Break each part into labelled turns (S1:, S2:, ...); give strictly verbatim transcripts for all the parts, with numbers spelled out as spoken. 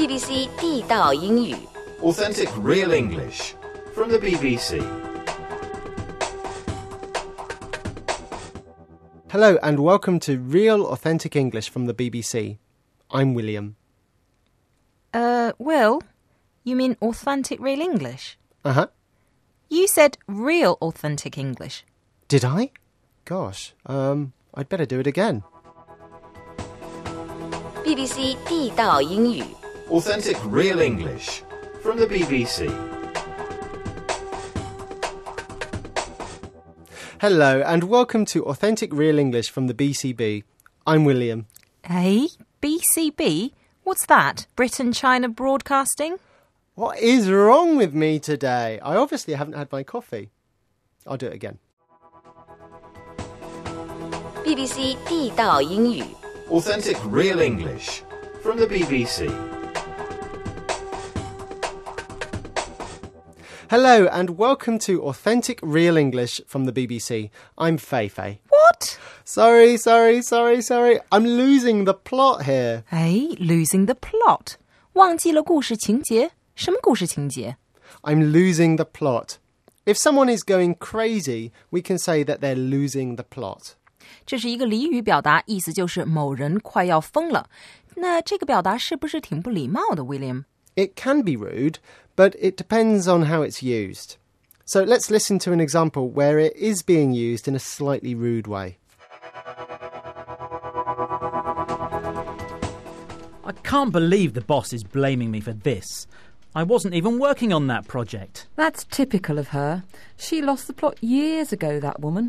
S1: B B C 地道英语
S2: Authentic real English from the B B C.
S3: Hello and welcome to Real Authentic English from the B B C. I'm William.
S4: Uh, Will, you mean authentic real English?
S3: Uh-huh.
S4: You said real authentic English.
S3: Did I? Gosh, um, I'd better do it again.
S1: B B C 地道英语
S2: Authentic real English from the B B C.
S3: Hello and welcome to Authentic Real English from the B C B. I'm William.
S4: Hey, B C B? What's that? Britain China Broadcasting?
S3: What is wrong with me today? I obviously haven't had my coffee. I'll do it again.
S1: B B C 地道英语
S2: Authentic real English from the B B C.
S3: Hello and welcome to Authentic Real English from the B B C. I'm Fei Fei.
S4: What?
S3: Sorry, sorry, sorry, sorry. I'm losing the plot here.
S4: Hey, losing the plot. 忘记了故事情节？什么故事情节？
S3: I'm losing the plot. If someone is going crazy, we can say that they're losing the plot.
S4: 这是一个俚语表达，意思就是某人快要疯了。那这个表达是不是挺不礼貌的 William?
S3: It can be rude, but it depends on how it's used. So let's listen to an example where it is being used in a slightly rude way.
S5: I can't believe the boss is blaming me for this. I wasn't even working on that project.
S6: That's typical of her. She lost the plot years ago, that woman.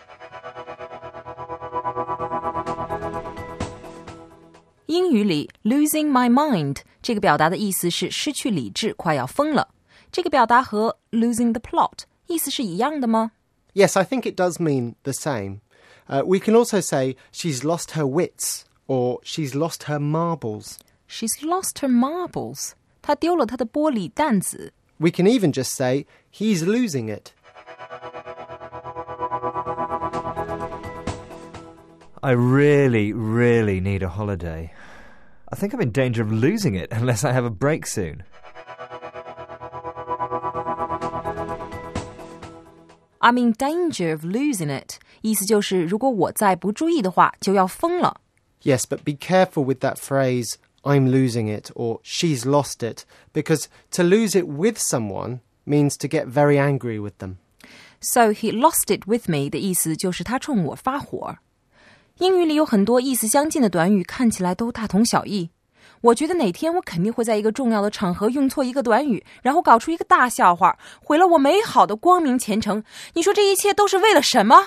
S4: 英语里 losing my mind 这个表达的意思是失去理智，快要疯了。这个表达和 losing the plot 意思是一样的吗？
S3: Yes, I think it does mean the same. Uh, we can also say she's lost her wits or she's lost her marbles.
S4: She's lost her marbles. 她丢了她的玻璃弹子。
S3: We can even just say he's losing it.
S7: I really, really need a holiday. I think I'm in danger of losing it unless I have a break soon.
S4: I'm in danger of losing it. 意思就是如果我再不注意的话，就要疯了。
S3: Yes, but be careful with that phrase, I'm losing it or she's lost it, because to lose it with someone means to get very angry with them.
S4: So he lost it with me 的意思就是他冲我发火。英语里有很多意思相近的短语，看起来都大同小异。我觉得哪天我肯定会在一个重要的场合用错一个短语，然后搞出一个大笑话，毁了我美好的光明前程。你说这一切都是为了什么？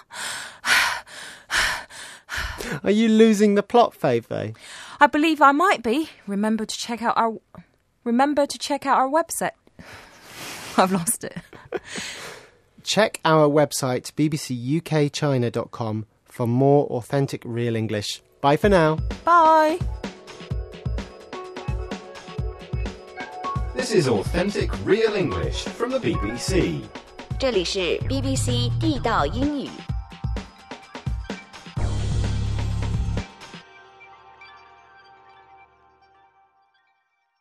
S3: Are you losing the plot, Fei Fei?
S4: I believe I might be. Remember to check out our Remember to check out our website. I've lost it.
S3: Check our website b b c u k china dot com for more authentic real English. Bye for now.
S4: Bye.
S2: This is Authentic real English from the B B C.
S1: 这里是 B B C 地道英语